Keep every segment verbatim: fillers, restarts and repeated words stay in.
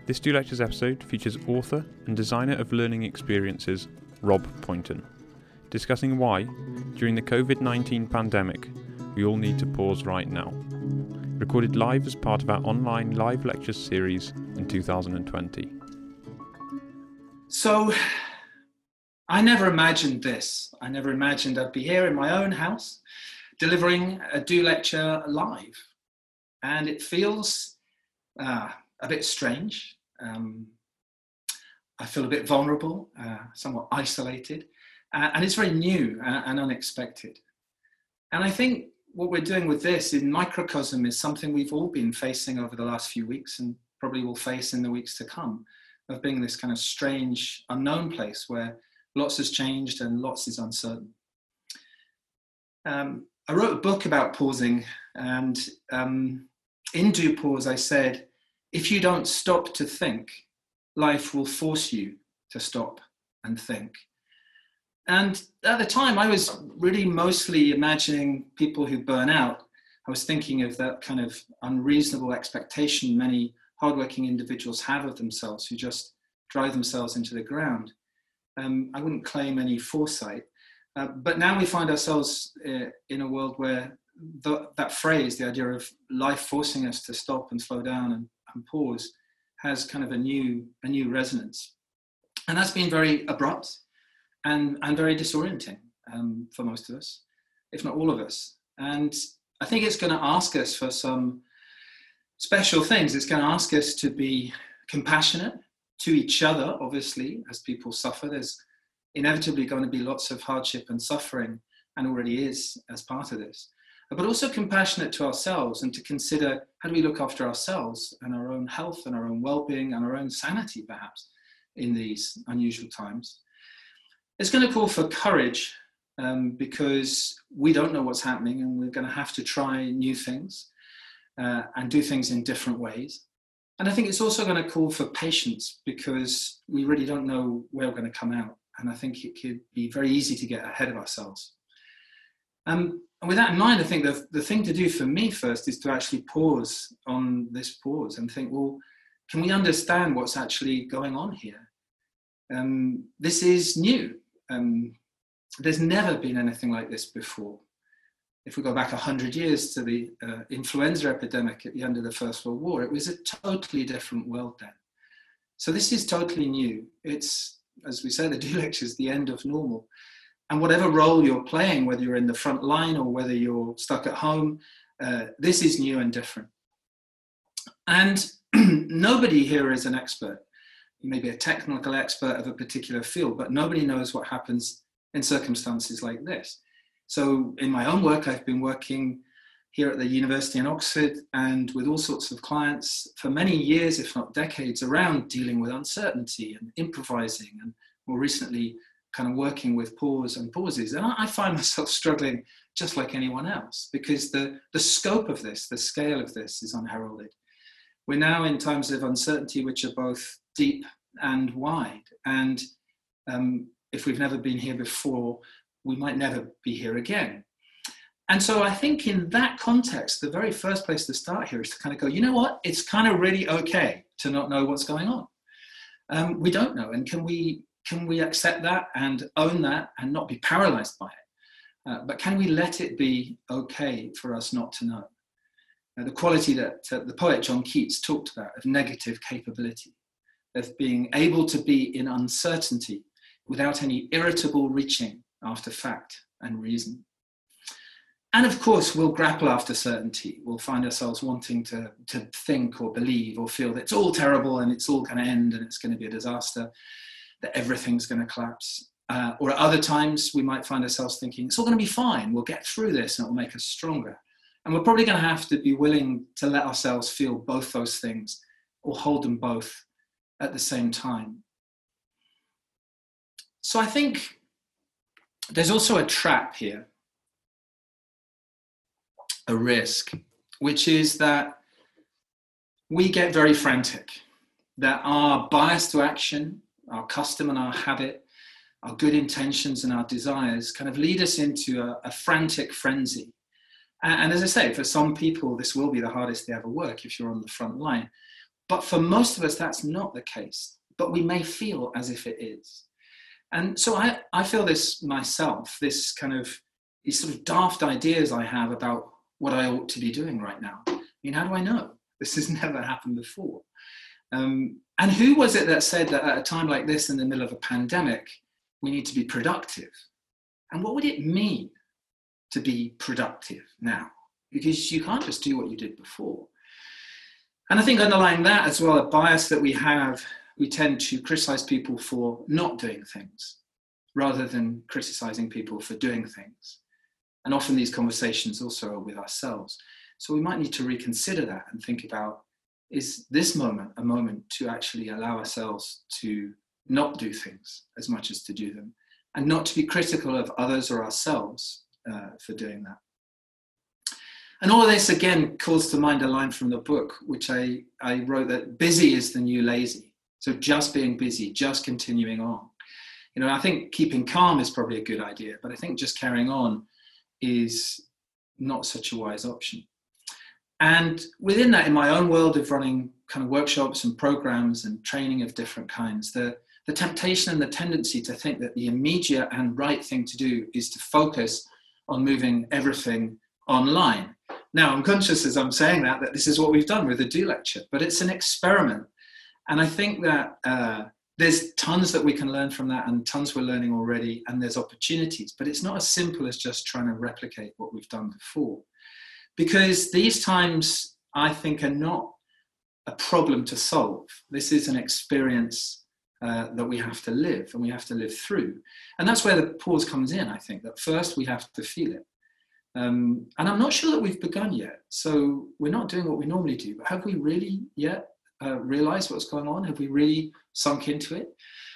This Do Lectures episode features author and designer of learning experiences, Rob Poynton, discussing why, during the covid nineteen pandemic, we all need to pause right now. Recorded live as part of our online live lectures series in two thousand twenty. So, I never imagined this. I never imagined I'd be here in my own house, delivering a Do Lecture live. And it feels uh, a bit strange. Um, I feel a bit vulnerable, uh, somewhat isolated, uh, and it's very new and, and unexpected. And I think what we're doing with this in microcosm is something we've all been facing over the last few weeks and probably will face in the weeks to come, of being this kind of strange, unknown place where lots has changed and lots is uncertain. Um, I wrote a book about pausing, and um, in Do Pause I said, if you don't stop to think, life will force you to stop and think. And at the time, I was really mostly imagining people who burn out. I was thinking of that kind of unreasonable expectation many hardworking individuals have of themselves, who just drive themselves into the ground. Um, I wouldn't claim any foresight. Uh, but now we find ourselves uh, in a world where the, that phrase, the idea of life forcing us to stop and slow down and and pause, has kind of a new a new resonance. And that's been very abrupt and, and very disorienting um, for most of us, if not all of us. And I think it's going to ask us for some special things. It's going to ask us to be compassionate to each other, obviously, as people suffer. There's inevitably going to be lots of hardship and suffering, and already is as part of this. But also compassionate to ourselves, and to consider how do we look after ourselves and our own health and our own well-being and our own sanity, perhaps, in these unusual times. It's going to call for courage um, because we don't know what's happening, and we're going to have to try new things uh, and do things in different ways. And I think it's also going to call for patience, because we really don't know where we're going to come out. And I think it could be very easy to get ahead of ourselves. Um, and with that in mind, I think the, the thing to do for me first is to actually pause on this pause and think, well, can we understand what's actually going on here? Um, this is new. Um, there's never been anything like this before. If we go back one hundred years to the uh, influenza epidemic at the end of the First World War, it was a totally different world then. So this is totally new. It's, as we say, the Do Lectures, the end of normal. And whatever role you're playing, whether you're in the front line or whether you're stuck at home, uh, this is new and different. And nobody here is an expert. You may be a technical expert of a particular field, but nobody knows what happens in circumstances like this. So in my own work, I've been working here at the University in Oxford and with all sorts of clients for many years, if not decades, around dealing with uncertainty and improvising, and more recently, kind of working with pause and pauses. And I find myself struggling just like anyone else, because the, the scope of this, the scale of this is unheralded. We're now in times of uncertainty which are both deep and wide. And um, if we've never been here before, we might never be here again. And so I think in that context, the very first place to start here is to kind of go, you know what, it's kind of really okay to not know what's going on. Um, we don't know. And can we Can we accept that and own that and not be paralyzed by it? Uh, but can we let it be okay for us not to know? Uh, the quality that uh, the poet John Keats talked about of negative capability, of being able to be in uncertainty without any irritable reaching after fact and reason. And of course, we'll grapple after certainty. We'll find ourselves wanting to, to think or believe or feel that it's all terrible and it's all going to end and it's going to be a disaster, that everything's going to collapse. Uh, or at other times, we might find ourselves thinking, it's all going to be fine, we'll get through this and it will make us stronger. And we're probably going to have to be willing to let ourselves feel both those things, or hold them both at the same time. So I think there's also a trap here, a risk, which is that we get very frantic, that our bias to action, our custom and our habit, our good intentions and our desires kind of lead us into a, a frantic frenzy. And, and as I say, for some people, this will be the hardest they ever work if you're on the front line. But for most of us, that's not the case. But we may feel as if it is. And so I, I feel this myself, this kind of, these sort of daft ideas I have about what I ought to be doing right now. I mean, how do I know? This has never happened before. Um, and who was it that said that at a time like this, in the middle of a pandemic, we need to be productive? And what would it mean to be productive now? Because you can't just do what you did before. And I think underlying that as well, a bias that we have, we tend to criticize people for not doing things rather than criticizing people for doing things. And often these conversations also are with ourselves. So we might need to reconsider that and think about, is this moment a moment to actually allow ourselves to not do things as much as to do them, and not to be critical of others or ourselves uh, for doing that. And all of this, again, calls to mind a line from the book, which I, I wrote, that busy is the new lazy. So just being busy, just continuing on. You know, I think keeping calm is probably a good idea, but I think just carrying on is not such a wise option. And within that, in my own world of running kind of workshops and programs and training of different kinds, the, the temptation and the tendency to think that the immediate and right thing to do is to focus on moving everything online. Now, I'm conscious as I'm saying that, that this is what we've done with the Do Lecture, but it's an experiment. And I think that uh, there's tons that we can learn from that, and tons we're learning already, and there's opportunities, but it's not as simple as just trying to replicate what we've done before. Because these times, I think, are not a problem to solve. This is an experience uh, that we have to live, and we have to live through. And that's where the pause comes in, I think, that first we have to feel it. Um, and I'm not sure that we've begun yet. So we're not doing what we normally do, but have we really yet uh, realized what's going on? Have we really sunk into it?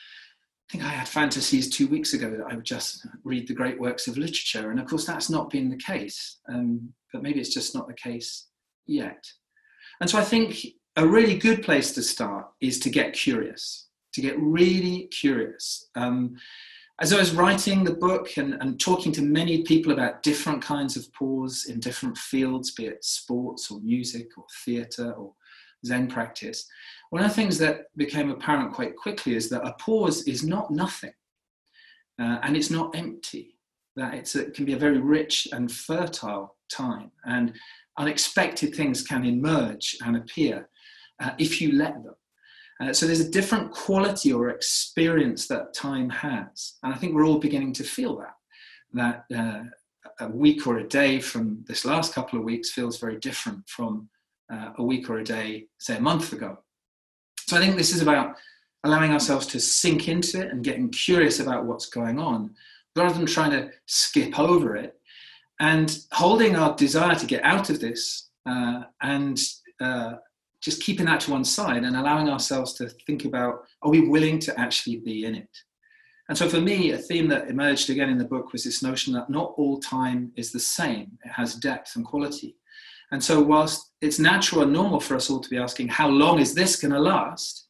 I think I had fantasies two weeks ago that I would just read the great works of literature. And of course, that's not been the case. Um, but maybe it's just not the case yet. And so I think a really good place to start is to get curious, to get really curious. Um, as I was writing the book and, and talking to many people about different kinds of pause in different fields, be it sports or music or theatre or Zen practice, one of the things that became apparent quite quickly is that a pause is not nothing, uh, and it's not empty, that it's a, it can be a very rich and fertile time, and unexpected things can emerge and appear uh, if you let them. Uh, so there's a different quality or experience that time has, and I think we're all beginning to feel that, that uh, a week or a day from this last couple of weeks feels very different from uh, a week or a day, say, a month ago. So I think this is about allowing ourselves to sink into it and getting curious about what's going on, rather than trying to skip over it, and holding our desire to get out of this uh, and uh, just keeping that to one side and allowing ourselves to think about, are we willing to actually be in it? And so for me, a theme that emerged again in the book was this notion that not all time is the same. It has depth and quality. And so whilst it's natural and normal for us all to be asking, how long is this going to last?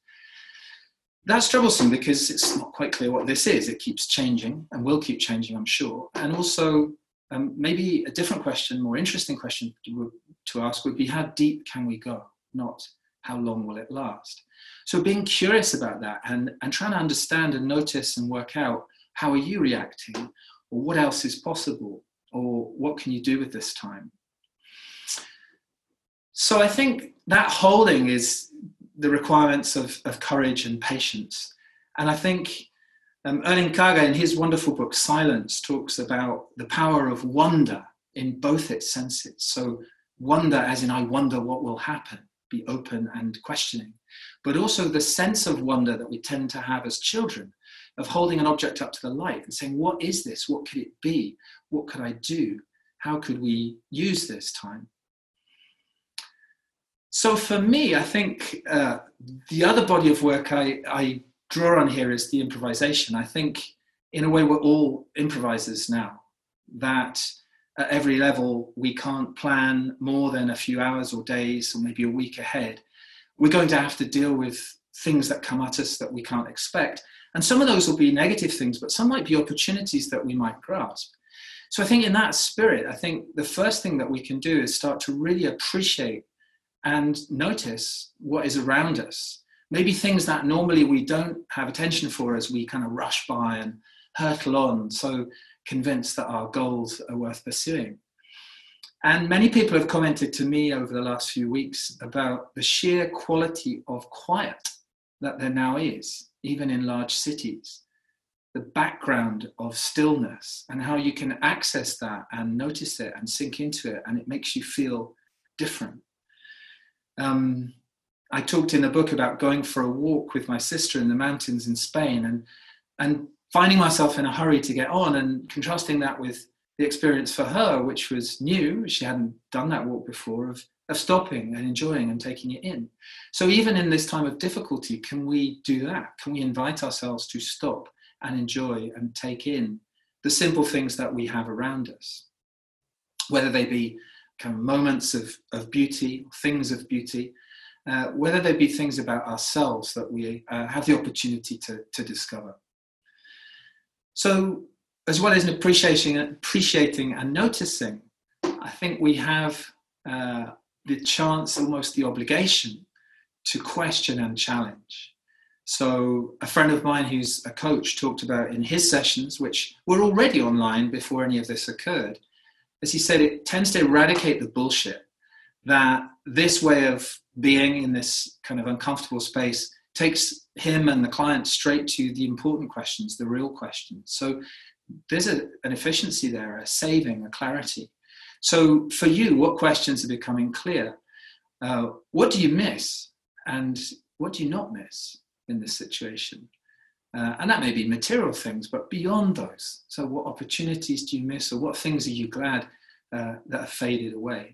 That's troublesome because it's not quite clear what this is. It keeps changing and will keep changing, I'm sure. And also, um, maybe a different question, more interesting question to, to ask would be, how deep can we go? Not how long will it last? So being curious about that and, and trying to understand and notice and work out, how are you reacting? Or what else is possible? Or what can you do with this time? So I think that holding is the requirements of, of courage and patience. And I think um, Erling Kagge, in his wonderful book, Silence, talks about the power of wonder in both its senses. So wonder as in, I wonder what will happen, be open and questioning. But also the sense of wonder that we tend to have as children, of holding an object up to the light and saying, what is this? What could it be? What could I do? How could we use this time? So for me, I think uh, the other body of work I, I draw on here is the improvisation. I think in a way we're all improvisers now, that at every level we can't plan more than a few hours or days or maybe a week ahead. We're going to have to deal with things that come at us that we can't expect. And some of those will be negative things, but some might be opportunities that we might grasp. So I think in that spirit, I think the first thing that we can do is start to really appreciate and notice what is around us. Maybe things that normally we don't have attention for as we kind of rush by and hurtle on, so convinced that our goals are worth pursuing. And many people have commented to me over the last few weeks about the sheer quality of quiet that there now is, even in large cities. The background of stillness and how you can access that and notice it and sink into it, and it makes you feel different. Um, I talked in the book about going for a walk with my sister in the mountains in Spain and, and finding myself in a hurry to get on, and contrasting that with the experience for her, which was new. She hadn't done that walk before, of, of stopping and enjoying and taking it in. So even in this time of difficulty, can we do that? Can we invite ourselves to stop and enjoy and take in the simple things that we have around us, whether they be kind of moments of, of beauty, things of beauty, uh, whether they be things about ourselves that we uh, have the opportunity to, to discover. So, as well as appreciating, appreciating and noticing, I think we have uh, the chance, almost the obligation, to question and challenge. So a friend of mine who's a coach talked about in his sessions, which were already online before any of this occurred, as he said, it tends to eradicate the bullshit that this way of being in this kind of uncomfortable space takes him and the client straight to the important questions, the real questions. So there's a, an efficiency there, a saving, a clarity. So for you, what questions are becoming clear? Uh, what do you miss? And what do you not miss in this situation? Uh, and that may be material things, but beyond those. So what opportunities do you miss, or what things are you glad uh, that have faded away?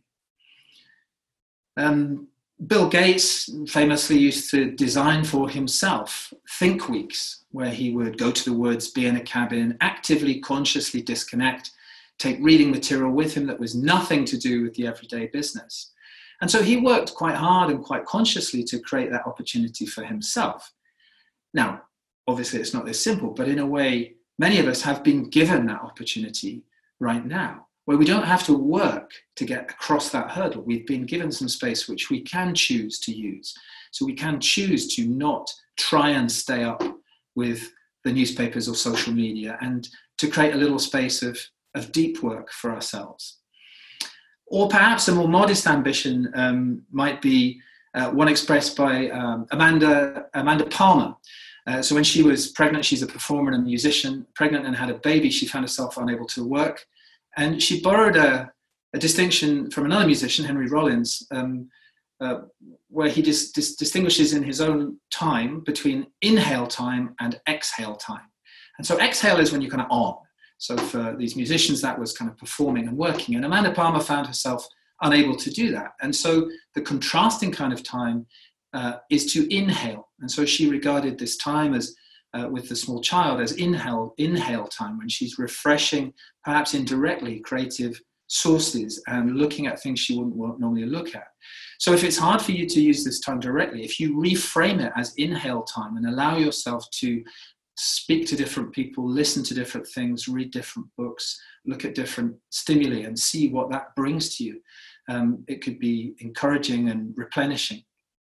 Um, Bill Gates famously used to design for himself think weeks, where he would go to the woods, be in a cabin, actively, consciously disconnect, take reading material with him that was nothing to do with the everyday business. And so he worked quite hard and quite consciously to create that opportunity for himself. Now, obviously it's not this simple, but in a way, many of us have been given that opportunity right now, where we don't have to work to get across that hurdle. We've been given some space which we can choose to use. So we can choose to not try and stay up with the newspapers or social media, and to create a little space of, of deep work for ourselves. Or perhaps a more modest ambition um, might be uh, one expressed by um, Amanda, Amanda Palmer. Uh, so when she was pregnant, she's a performer and a musician, pregnant and had a baby, she found herself unable to work. And she borrowed a, a distinction from another musician, Henry Rollins, um, uh, where he dis- dis- distinguishes in his own time between inhale time and exhale time. And so exhale is when you're kind of on. So for these musicians, that was kind of performing and working. And Amanda Palmer found herself unable to do that. And so the contrasting kind of time uh, is to inhale. And so she regarded this time as Uh, with the small child as inhale, inhale time, when she's refreshing, perhaps indirectly, creative sources and looking at things she wouldn't normally look at. So if it's hard for you to use this time directly, if you reframe it as inhale time and allow yourself to speak to different people, listen to different things, read different books, look at different stimuli and see what that brings to you, um, it could be encouraging and replenishing.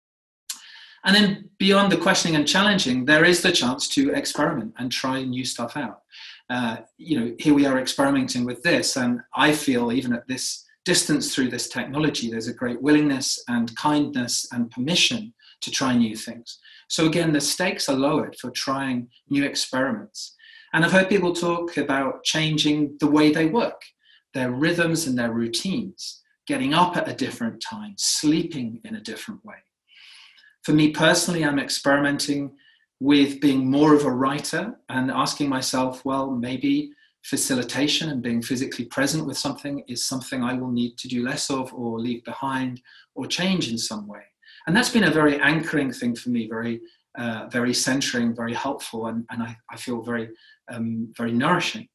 And then beyond the questioning and challenging, there is the chance to experiment and try new stuff out. Uh, you know, here we are experimenting with this, and I feel even at this distance through this technology, there's a great willingness and kindness and permission to try new things. So again, the stakes are lowered for trying new experiments. And I've heard people talk about changing the way they work, their rhythms and their routines, getting up at a different time, sleeping in a different way. For me personally, I'm experimenting with being more of a writer and asking myself, well, maybe facilitation and being physically present with something is something I will need to do less of, or leave behind, or change in some way. And that's been a very anchoring thing for me, very, uh, very centering, very helpful, and, and I, I feel very, um, very nourishing.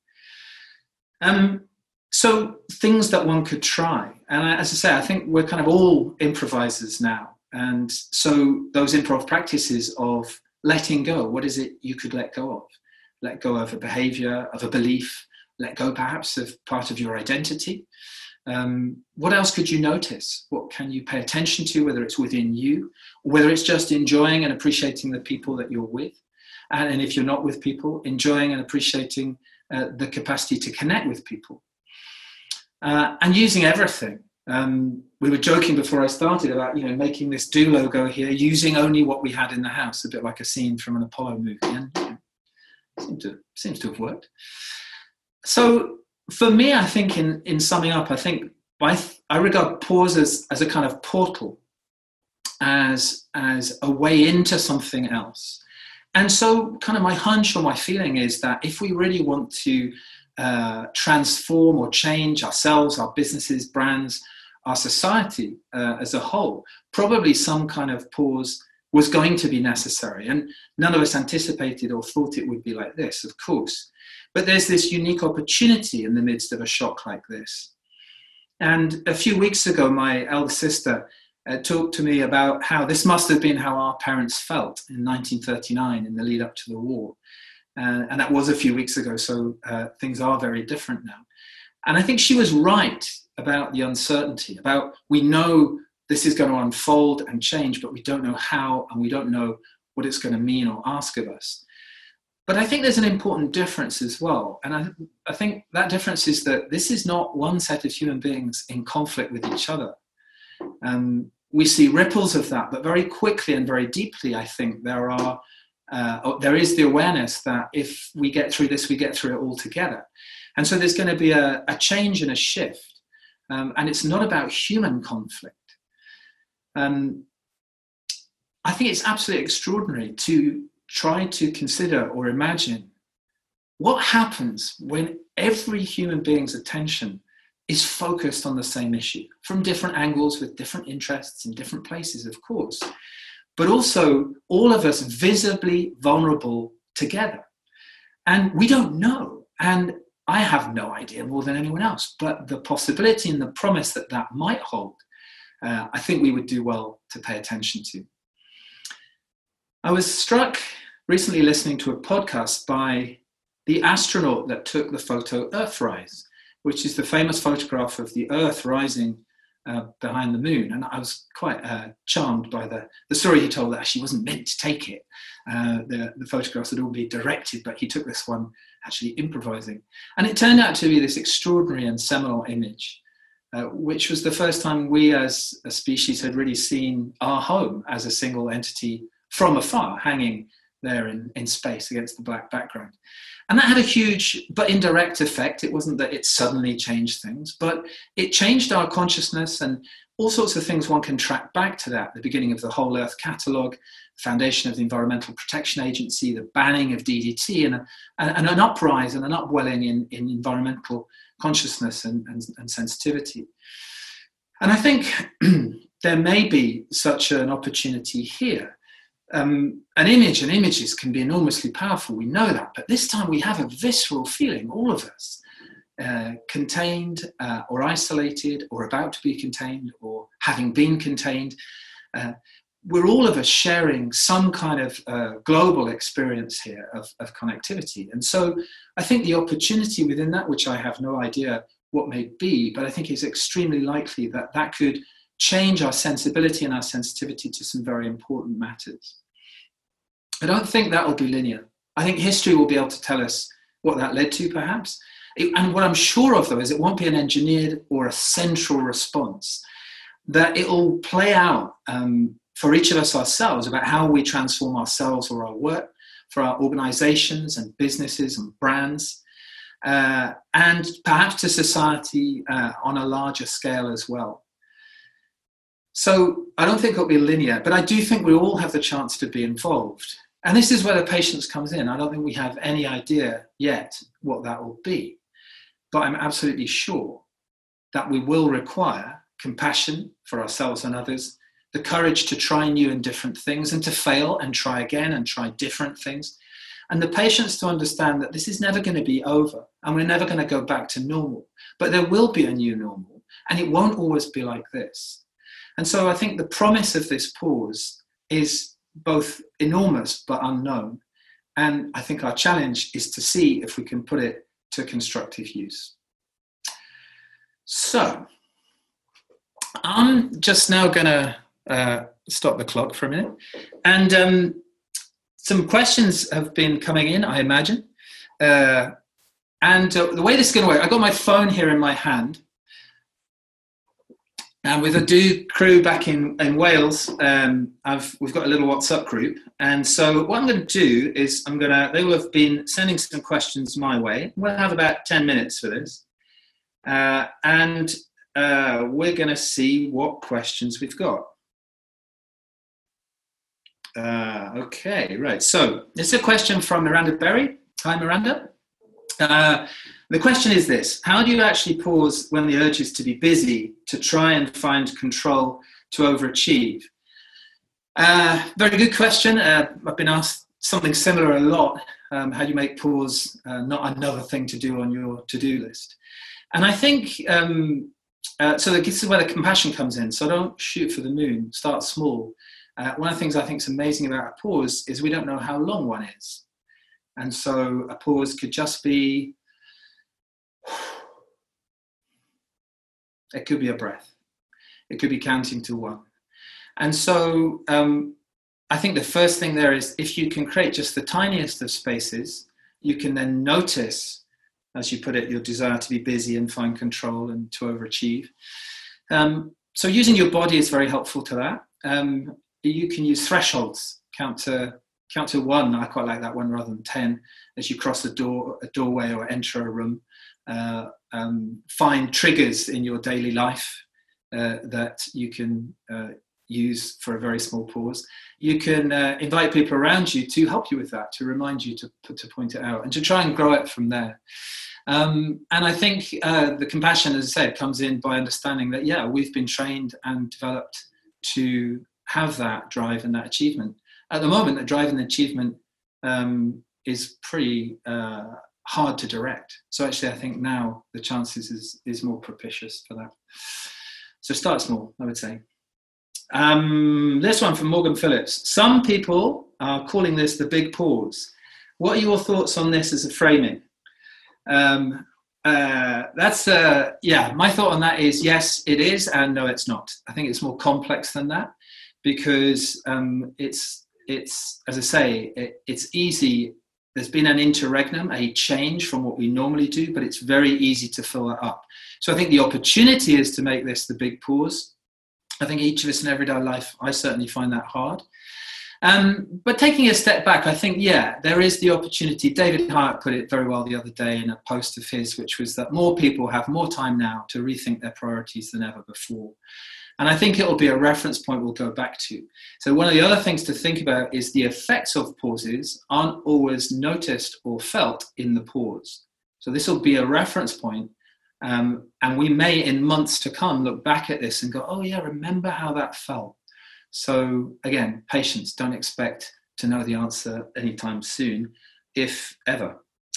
Um, so things that one could try. And as I say, I think we're kind of all improvisers now. And so those improv practices of letting go, what is it you could let go of? Let go of a behavior, of a belief, let go perhaps of part of your identity. Um, what else could you notice? What can you pay attention to, whether it's within you, or whether it's just enjoying and appreciating the people that you're with? And, and if you're not with people, enjoying and appreciating uh, the capacity to connect with people. Uh, and using everything. Um, we were joking before I started about, you know, making this do logo here, using only what we had in the house, a bit like a scene from an Apollo movie, and you know, seems to, seems to have worked. So for me, I think in, in summing up, I think I, I regard pause as, as a kind of portal, as, as a way into something else. And so kind of my hunch or my feeling is that if we really want to uh, transform or change ourselves, our businesses, brands, our society uh, as a whole, probably some kind of pause was going to be necessary. And none of us anticipated or thought it would be like this, of course. But there's this unique opportunity in the midst of a shock like this. And a few weeks ago, my elder sister uh, talked to me about how this must have been how our parents felt in nineteen thirty-nine in the lead up to the war. Uh, and that was a few weeks ago, so uh, things are very different now. And I think she was right about the uncertainty, about we know this is going to unfold and change, but we don't know how, and we don't know what it's going to mean or ask of us. But I think there's an important difference as well. And I, I think that difference is that this is not one set of human beings in conflict with each other. Um, we see ripples of that, but very quickly and very deeply, I think there are Uh, there is the awareness that if we get through this, we get through it all together. And so there's going to be a, a change and a shift. Um, and it's not about human conflict. Um, I think it's absolutely extraordinary to try to consider or imagine what happens when every human being's attention is focused on the same issue from different angles with different interests in different places, of course. But also all of us visibly vulnerable together. And we don't know. And I have no idea more than anyone else, but the possibility and the promise that that might hold, uh, I think we would do well to pay attention to. I was struck recently listening to a podcast by the astronaut that took the photo Earthrise, which is the famous photograph of the Earth rising Uh, behind the moon. And I was quite uh, charmed by the, the story he told that actually wasn't meant to take it. Uh, the, the photographs had all been directed, but he took this one actually improvising. And it turned out to be this extraordinary and seminal image, uh, which was the first time we as a species had really seen our home as a single entity from afar, hanging there in, in space against the black background. And that had a huge but indirect effect. It wasn't that it suddenly changed things, but it changed our consciousness and all sorts of things one can track back to that. The beginning of the Whole Earth Catalogue, foundation of the Environmental Protection Agency, the banning of D D T, and, a, and an uprise and an upwelling in, in environmental consciousness and, and, and sensitivity. And I think there may be such an opportunity here. Um, an image and images can be enormously powerful, we know that, but this time we have a visceral feeling, all of us, uh, contained uh, or isolated or about to be contained or having been contained. Uh, we're all of us sharing some kind of uh, global experience here of, of connectivity. And so I think the opportunity within that, which I have no idea what may be, but I think it's extremely likely that that could change our sensibility and our sensitivity to some very important matters. I don't think that will be linear. I think history will be able to tell us what that led to, perhaps. It, and what I'm sure of, though, is it won't be an engineered or a central response, that it will play out um, for each of us ourselves about how we transform ourselves or our work, for our organizations and businesses and brands, uh, and perhaps to society uh, on a larger scale as well. So I don't think it'll be linear, but I do think we all have the chance to be involved. And this is where the patience comes in. I don't think we have any idea yet what that will be, but I'm absolutely sure that we will require compassion for ourselves and others, the courage to try new and different things and to fail and try again and try different things, and the patience to understand that this is never going to be over and we're never going to go back to normal, but there will be a new normal and it won't always be like this. And so I think the promise of this pause is both enormous but unknown. And I think our challenge is to see if we can put it to constructive use. So I'm just now going to uh, stop the clock for a minute. And um, some questions have been coming in, I imagine. Uh, and uh, the way this is going to work, I've got my phone here in my hand. And with the Do crew back in, in Wales, um, I've, we've got a little WhatsApp group. And so what I'm going to do is I'm going to, they will have been sending some questions my way. We'll have about ten minutes for this. Uh, and uh, we're going to see what questions we've got. Uh, okay, right. So it's a question from Miranda Berry. Hi, Miranda. Uh, the question is this: how do you actually pause when the urge is to be busy, to try and find control, to overachieve? Uh, very good question. Uh, I've been asked something similar a lot. Um, how do you make pause uh, not another thing to do on your to-do list? And I think, um, uh, so this is where the compassion comes in. So don't shoot for the moon, start small. Uh, one of the things I think is amazing about a pause is we don't know how long one is. And so a pause could just be, it could be a breath. It could be counting to one. And so um, I think the first thing there is, if you can create just the tiniest of spaces, you can then notice, as you put it, your desire to be busy and find control and to overachieve. Um, so using your body is very helpful to that. Um, you can use thresholds, count to count to one. I quite like that one rather than ten. As you cross a door, a doorway, or enter a room, uh, um, find triggers in your daily life uh, that you can uh, use for a very small pause. You can uh, invite people around you to help you with that, to remind you to to point it out, and to try and grow it from there. Um, and I think uh, the compassion, as I said, comes in by understanding that, yeah, we've been trained and developed to have that drive and that achievement. At the moment, the drive and the achievement um, is pretty uh, hard to direct. So actually, I think now the chances is, is more propitious for that. So start small, I would say. Um, this one from Morgan Phillips. Some people are calling this the big pause. What are your thoughts on this as a framing? Um, uh, that's, uh, yeah, my thought on that is yes, it is, and no, it's not. I think it's more complex than that, because um, it's, it's, as I say, it, it's easy. There's been an interregnum, a change from what we normally do, but it's very easy to fill that up. So I think the opportunity is to make this the big pause. I think each of us in everyday life, I certainly find that hard. Um, but taking a step back, I think, yeah, there is the opportunity. David Hyatt put it very well the other day in a post of his, which was that more people have more time now to rethink their priorities than ever before. And I think it'll be a reference point we'll go back to. So one of the other things to think about is the effects of pauses aren't always noticed or felt in the pause. So this will be a reference point. Um, and we may, in months to come, look back at this and go, oh yeah, remember how that felt. So again, patience, don't expect to know the answer anytime soon, if ever.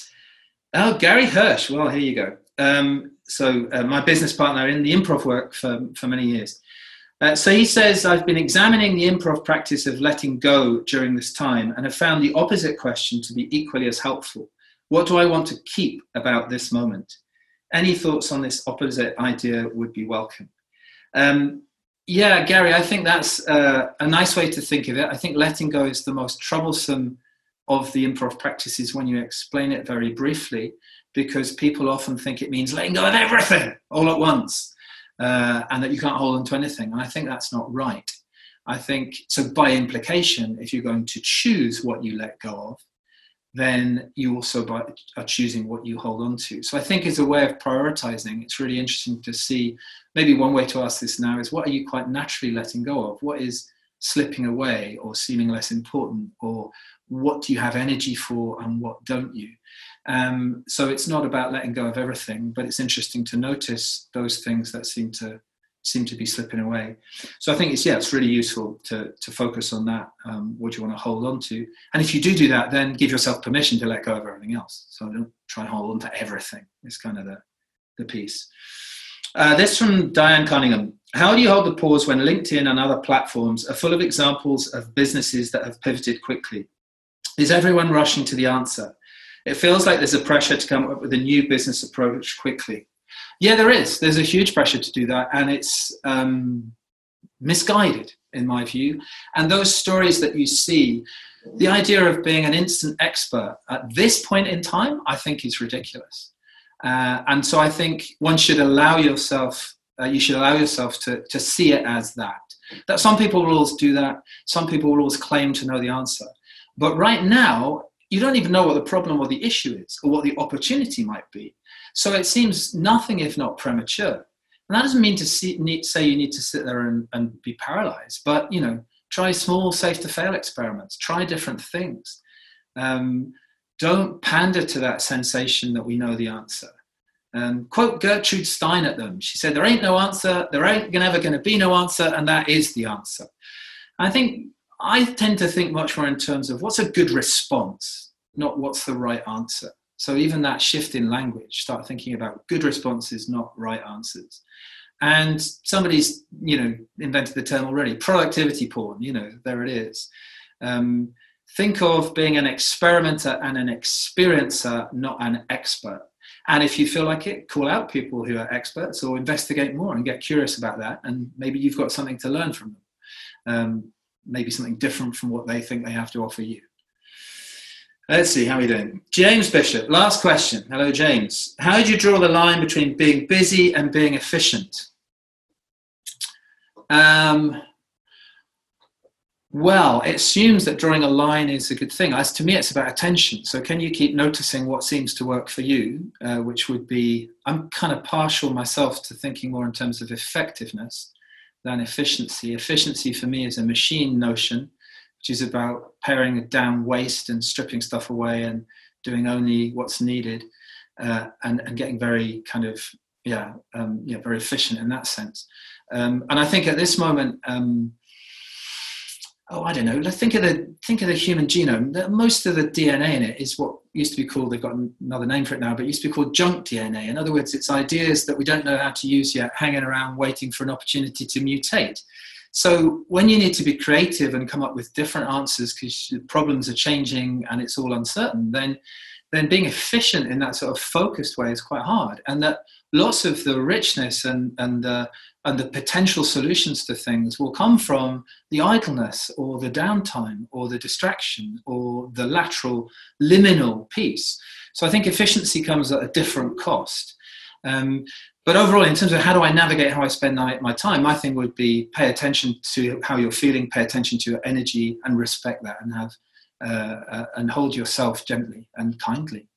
Oh, Gary Hirsch, well, here you go. Um, so uh, my business partner in the improv work for, for many years. Uh, so he says, I've been examining the improv practice of letting go during this time and have found the opposite question to be equally as helpful. What do I want to keep about this moment? Any thoughts on this opposite idea would be welcome. Um, Yeah, Gary, I think that's uh, a nice way to think of it. I think letting go is the most troublesome of the improv practices when you explain it very briefly, because people often think it means letting go of everything all at once uh, and that you can't hold on to anything. And I think that's not right. I think, so by implication, if you're going to choose what you let go of, then you also are choosing what you hold on to. So I think it's a way of prioritizing. It's really interesting to see. Maybe one way to ask this now is, what are you quite naturally letting go of? What is slipping away or seeming less important? Or what do you have energy for and what don't you? Um, so it's not about letting go of everything, but it's interesting to notice those things that seem to seem to be slipping away. So I think it's, yeah, it's really useful to, to focus on that. Um, what do you want to hold on to? And if you do do that, then give yourself permission to let go of everything else. So don't try and hold on to everything. It's kind of the, the piece. Uh, this from Diane Cunningham. How do you hold the pause when LinkedIn and other platforms are full of examples of businesses that have pivoted quickly? Is everyone rushing to the answer? It feels like there's a pressure to come up with a new business approach quickly. Yeah, there is. There's a huge pressure to do that, and it's um, misguided, in my view. And those stories that you see, the idea of being an instant expert at this point in time, I think is ridiculous. Uh, and so I think one should allow yourself, uh, you should allow yourself to, to see it as that. That some people will always do that. Some people will always claim to know the answer. But right now, you don't even know what the problem or the issue is, or what the opportunity might be. So it seems nothing if not premature. And that doesn't mean to see, need, say you need to sit there and, and be paralyzed, but, you know, try small, safe-to-fail experiments. Try different things. Um, don't pander to that sensation that we know the answer. Um, quote Gertrude Stein at them. She said, there ain't no answer, there ain't never going to be no answer, and that is the answer. I think I tend to think much more in terms of what's a good response, not what's the right answer. So even that shift in language, start thinking about good responses, not right answers. And somebody's, you know, invented the term already, productivity porn, you know, there it is. Um, think of being an experimenter and an experiencer, not an expert. And if you feel like it, call out people who are experts or investigate more and get curious about that. And maybe you've got something to learn from them. Um, maybe something different from what they think they have to offer you. Let's see, how are we doing? James Bishop, last question. Hello, James. How do you draw the line between being busy and being efficient? Um, well, it assumes that drawing a line is a good thing. As to me, it's about attention. So can you keep noticing what seems to work for you, uh, which would be, I'm kind of partial myself to thinking more in terms of effectiveness than efficiency. Efficiency for me is a machine notion, which is about paring down waste and stripping stuff away and doing only what's needed, uh, and, and getting very kind of, yeah, um, yeah, very efficient in that sense. Um, and I think at this moment, um, oh, I don't know, let's think of the, think of the human genome. Most of the D N A in it is what used to be called, they've got another name for it now, but it used to be called junk D N A. In other words, it's ideas that we don't know how to use yet, hanging around waiting for an opportunity to mutate. So when you need to be creative and come up with different answers because problems are changing and it's all uncertain, then, then being efficient in that sort of focused way is quite hard. And that lots of the richness and, and, uh, and the potential solutions to things will come from the idleness or the downtime or the distraction or the lateral liminal piece. So I think efficiency comes at a different cost. Um, But overall, in terms of how do I navigate how I spend my, my time, my thing would be pay attention to how you're feeling, pay attention to your energy and respect that, and have uh, uh, and hold yourself gently and kindly.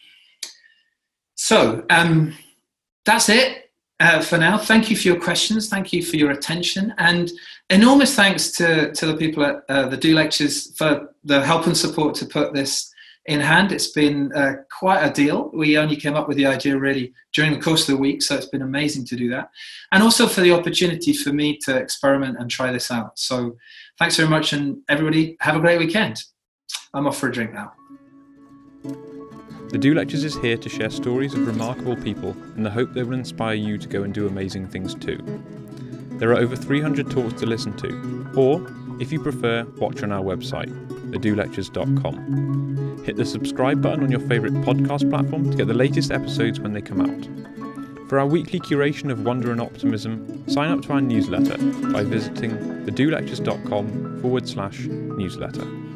So um, that's it uh, for now. Thank you for your questions. Thank you for your attention. And enormous thanks to, to the people at uh, the Do Lectures for the help and support to put this in hand. It's been uh, quite a deal. We only came up with the idea really during the course of the week, so it's been amazing to do that. And also for the opportunity for me to experiment and try this out. So thanks very much, and everybody have a great weekend. I'm off for a drink now. The Do Lectures is here to share stories of remarkable people in the hope they will inspire you to go and do amazing things too. There are over three hundred talks to listen to, or, if you prefer, watch on our website, the do lectures dot com. Hit the subscribe button on your favourite podcast platform to get the latest episodes when they come out. For our weekly curation of wonder and optimism, sign up to our newsletter by visiting the do lectures dot com forward slash newsletter.